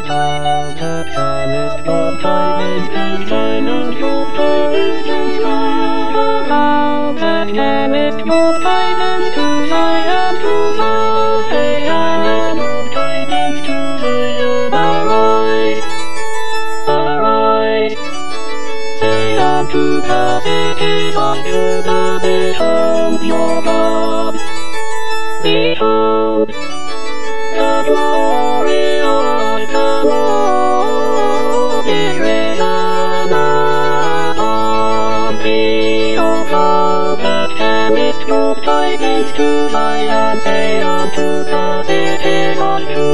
how the chemist will find his dinosaur birds and fly. How the chemist will find his to fly and to fly. Hey, and will find his to fly. Arise, say unto the cities unto the behold your God. Behold, the glory of the Lord is risen upon thee. O how the chemist will tidings to Zion, say unto the cities unto